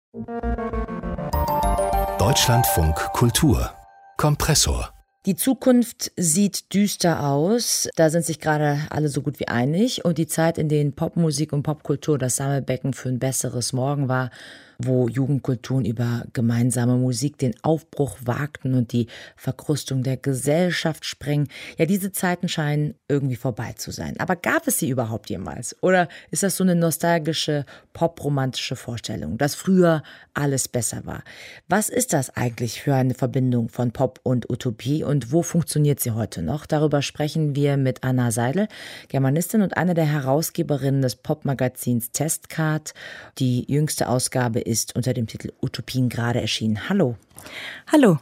Deutschlandfunk Kultur Kompressor. Die Zukunft sieht düster aus, da sind sich gerade alle so gut wie einig. Und die Zeit, in denen Popmusik und Popkultur das Sammelbecken für ein besseres Morgen war, wo Jugendkulturen über gemeinsame Musik den Aufbruch wagten und die Verkrustung der Gesellschaft sprengen, ja, diese Zeiten scheinen irgendwie vorbei zu sein. Aber gab es sie überhaupt jemals? Oder ist das so eine nostalgische, popromantische Vorstellung, dass früher alles besser war? Was ist das eigentlich für eine Verbindung von Pop und Utopie und wo funktioniert sie heute noch? Darüber sprechen wir mit Anna Seidel, Germanistin und eine der Herausgeberinnen des Popmagazins Testcard. Die jüngste Ausgabe ist unter dem Titel Utopien gerade erschienen. Hallo. Hallo.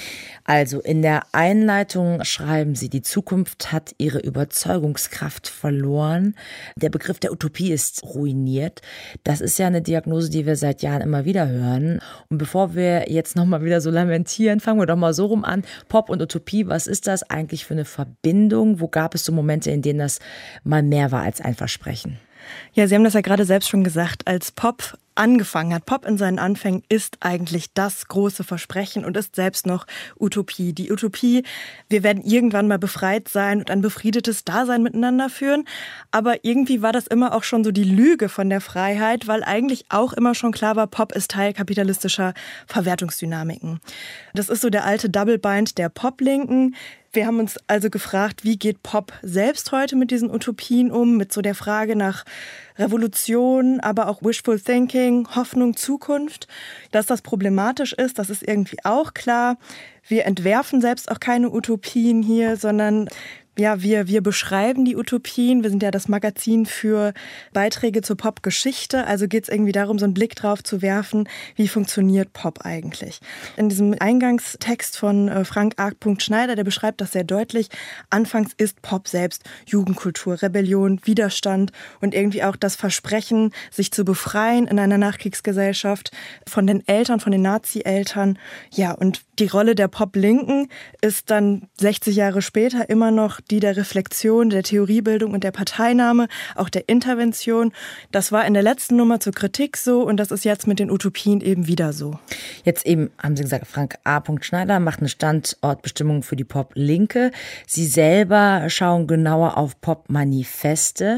Also in der Einleitung schreiben Sie, die Zukunft hat ihre Überzeugungskraft verloren. Der Begriff der Utopie ist ruiniert. Das ist ja eine Diagnose, die wir seit Jahren immer wieder hören. Und bevor wir jetzt nochmal wieder so lamentieren, fangen wir doch mal so rum an. Pop und Utopie, was ist das eigentlich für eine Verbindung? Wo gab es so Momente, in denen das mal mehr war als ein Versprechen? Ja, Sie haben das ja gerade selbst schon gesagt, als Pop angefangen hat. Pop in seinen Anfängen ist eigentlich das große Versprechen und ist selbst noch Utopie. Die Utopie, wir werden irgendwann mal befreit sein und ein befriedetes Dasein miteinander führen. Aber irgendwie war das immer auch schon so die Lüge von der Freiheit, weil eigentlich auch immer schon klar war, Pop ist Teil kapitalistischer Verwertungsdynamiken. Das ist so der alte Double Bind der Pop-Linken. Wir haben uns also gefragt, wie geht Pop selbst heute mit diesen Utopien um, mit so der Frage nach Revolution, aber auch Wishful Thinking, Hoffnung, Zukunft. Dass das problematisch ist, das ist irgendwie auch klar. Wir entwerfen selbst auch keine Utopien hier, sondern ja, wir beschreiben die Utopien. Wir sind ja das Magazin für Beiträge zur Popgeschichte. Also geht es irgendwie darum, so einen Blick drauf zu werfen, wie funktioniert Pop eigentlich. In diesem Eingangstext von Frank A. Schneider, der beschreibt das sehr deutlich. Anfangs ist Pop selbst Jugendkultur, Rebellion, Widerstand und irgendwie auch das Versprechen, sich zu befreien in einer Nachkriegsgesellschaft von den Eltern, von den Nazi-Eltern. Ja, und die Rolle der Pop-Linken ist dann 60 Jahre später immer noch die der Reflexion, der Theoriebildung und der Parteinahme, auch der Intervention. Das war in der letzten Nummer zur Kritik so und das ist jetzt mit den Utopien eben wieder so. Jetzt eben haben Sie gesagt, Frank A. Schneider macht eine Standortbestimmung für die Pop-Linke. Sie selber schauen genauer auf Pop-Manifeste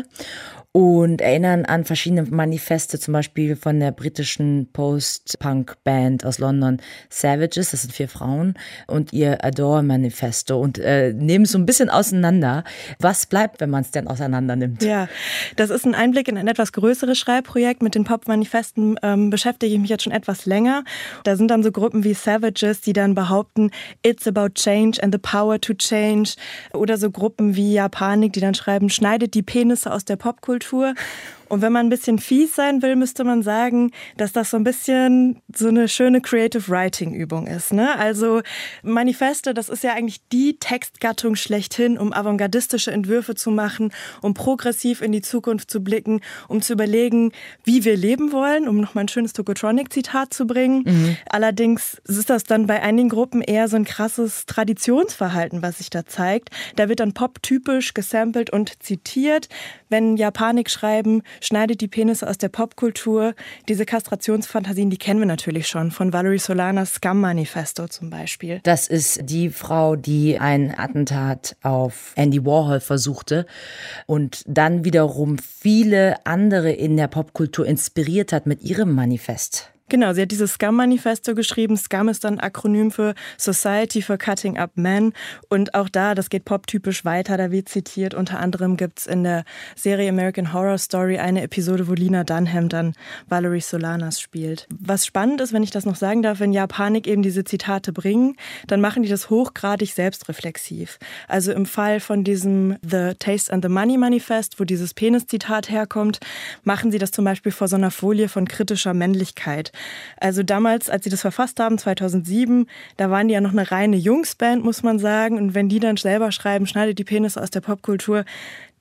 und erinnern an verschiedene Manifeste, zum Beispiel von der britischen Post-Punk-Band aus London Savages, das sind 4 Frauen, und ihr Adore-Manifesto und nehmen es so ein bisschen auseinander. Was bleibt, wenn man es denn auseinander nimmt? Ja, das ist ein Einblick in ein etwas größeres Schreibprojekt. Mit den Pop-Manifesten beschäftige ich mich jetzt schon etwas länger. Da sind dann so Gruppen wie Savages, die dann behaupten, it's about change and the power to change. Oder so Gruppen wie Japanik, die dann schreiben, schneidet die Penisse aus der Popkultur. Und wenn man ein bisschen fies sein will, müsste man sagen, dass das so ein bisschen so eine schöne Creative Writing Übung ist, ne? Also Manifeste, das ist ja eigentlich die Textgattung schlechthin, um avantgardistische Entwürfe zu machen, um progressiv in die Zukunft zu blicken, um zu überlegen, wie wir leben wollen, um nochmal ein schönes Tokotronic-Zitat zu bringen. Allerdings ist das dann bei einigen Gruppen eher so ein krasses Traditionsverhalten, was sich da zeigt. Da wird dann Pop typisch gesampelt und zitiert. Wenn Japanik schreiben, schneidet die Penisse aus der Popkultur. Diese Kastrationsfantasien, die kennen wir natürlich schon, von Valerie Solanas Scum-Manifesto zum Beispiel. Das ist die Frau, die ein Attentat auf Andy Warhol versuchte und dann wiederum viele andere in der Popkultur inspiriert hat mit ihrem Manifest. Genau, sie hat dieses Scum-Manifesto geschrieben. Scum ist dann ein Akronym für Society for Cutting Up Men. Und auch da, das geht poptypisch weiter, da wird zitiert. Unter anderem gibt's in der Serie American Horror Story eine Episode, wo Lena Dunham dann Valerie Solanas spielt. Was spannend ist, wenn ich das noch sagen darf, wenn Japanik eben diese Zitate bringen, dann machen die das hochgradig selbstreflexiv. Also im Fall von diesem The Taste and the Money Manifest, wo dieses Penis-Zitat herkommt, machen sie das zum Beispiel vor so einer Folie von kritischer Männlichkeit. Also damals, als sie das verfasst haben, 2007, da waren die ja noch eine reine Jungsband, muss man sagen. Und wenn die dann selber schreiben, schneidet die Penisse aus der Popkultur,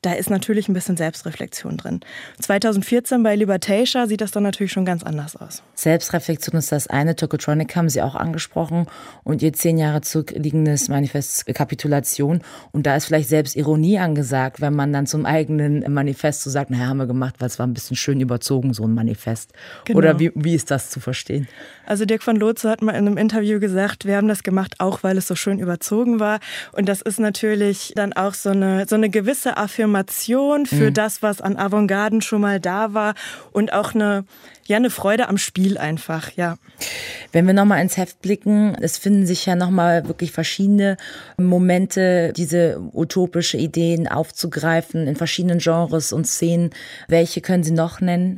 da ist natürlich ein bisschen Selbstreflexion drin. 2014 bei Libertatia sieht das dann natürlich schon ganz anders aus. Selbstreflexion ist das eine, Tokotronic haben Sie auch angesprochen und Ihr 10 Jahre zurückliegendes Manifest Kapitulation. Und da ist vielleicht selbst Ironie angesagt, wenn man dann zum eigenen Manifest so sagt, naja, haben wir gemacht, weil es war ein bisschen schön überzogen, so ein Manifest. Genau. Oder wie ist das zu verstehen? Also Dirk von Loze hat mal in einem Interview gesagt, wir haben das gemacht, auch weil es so schön überzogen war. Und das ist natürlich dann auch so eine gewisse Affirmation für das, was an Avantgarden schon mal da war und auch eine Freude am Spiel einfach, ja. Wenn wir nochmal ins Heft blicken, es finden sich ja nochmal wirklich verschiedene Momente, diese utopische Ideen aufzugreifen in verschiedenen Genres und Szenen. Welche können Sie noch nennen?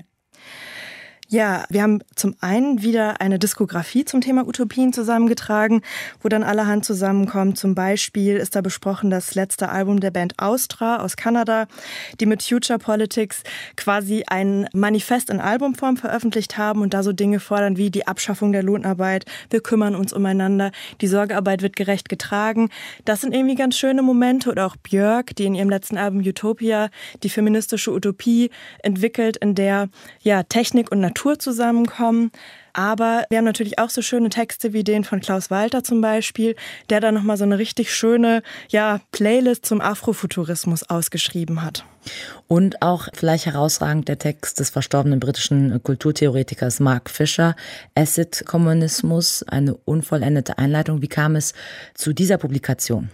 Ja, wir haben zum einen wieder eine Diskografie zum Thema Utopien zusammengetragen, wo dann allerhand zusammenkommt. Zum Beispiel ist da besprochen das letzte Album der Band Austra aus Kanada, die mit Future Politics quasi ein Manifest in Albumform veröffentlicht haben und da so Dinge fordern wie die Abschaffung der Lohnarbeit, wir kümmern uns umeinander, die Sorgearbeit wird gerecht getragen. Das sind irgendwie ganz schöne Momente. Oder auch Björk, die in ihrem letzten Album Utopia die feministische Utopie entwickelt, in der Technik und Natur zusammenkommen. Aber wir haben natürlich auch so schöne Texte wie den von Klaus Walter zum Beispiel, der da nochmal so eine richtig schöne Playlist zum Afrofuturismus ausgeschrieben hat. Und auch vielleicht herausragend der Text des verstorbenen britischen Kulturtheoretikers Mark Fisher, Acid-Kommunismus, eine unvollendete Einleitung. Wie kam es zu dieser Publikation?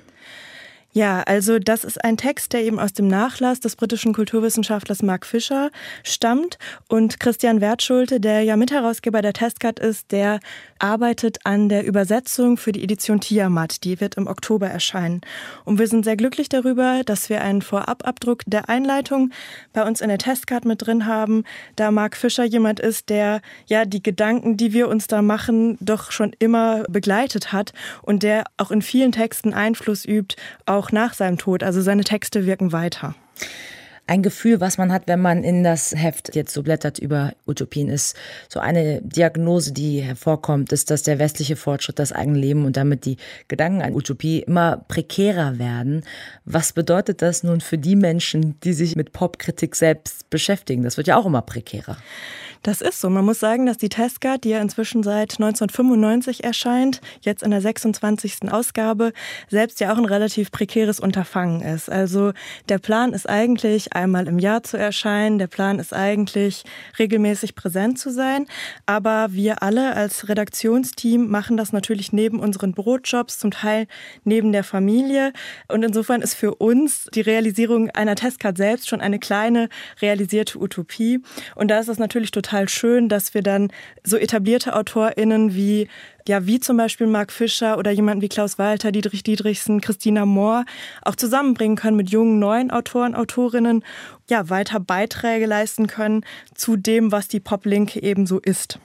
Ja, also das ist ein Text, der eben aus dem Nachlass des britischen Kulturwissenschaftlers Mark Fisher stammt. Und Christian Wertschulte, der ja Mitherausgeber der Testcard ist, der arbeitet an der Übersetzung für die Edition Tiamat. Die wird im Oktober erscheinen. Und wir sind sehr glücklich darüber, dass wir einen Vorababdruck der Einleitung bei uns in der Testcard mit drin haben, da Mark Fisher jemand ist, der die Gedanken, die wir uns da machen, doch schon immer begleitet hat und der auch in vielen Texten Einfluss übt, auch nach seinem Tod. Also seine Texte wirken weiter. Ein Gefühl, was man hat, wenn man in das Heft jetzt so blättert über Utopien, ist so eine Diagnose, die hervorkommt, ist, dass der westliche Fortschritt, das eigene Leben und damit die Gedanken an Utopie immer prekärer werden. Was bedeutet das nun für die Menschen, die sich mit Popkritik selbst beschäftigen? Das wird ja auch immer prekärer. Das ist so. Man muss sagen, dass die Testcard, die ja inzwischen seit 1995 erscheint, jetzt in der 26. Ausgabe, selbst ja auch ein relativ prekäres Unterfangen ist. Also der Plan ist eigentlich, einmal im Jahr zu erscheinen. Der Plan ist eigentlich, regelmäßig präsent zu sein. Aber wir alle als Redaktionsteam machen das natürlich neben unseren Brotjobs, zum Teil neben der Familie. Und insofern ist für uns die Realisierung einer Testcard selbst schon eine kleine realisierte Utopie. Und da ist es natürlich total schön, dass wir dann so etablierte AutorInnen wie zum Beispiel Mark Fisher oder jemanden wie Klaus Walter, Dietrich Dietrichsen, Christina Mohr auch zusammenbringen können mit jungen, neuen Autoren, Autorinnen, weiter Beiträge leisten können zu dem, was die Poplinke eben so ist.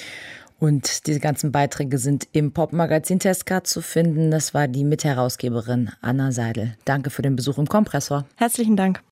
Und diese ganzen Beiträge sind im Popmagazin Testcard zu finden. Das war die Mitherausgeberin Anna Seidel. Danke für den Besuch im Kompressor. Herzlichen Dank.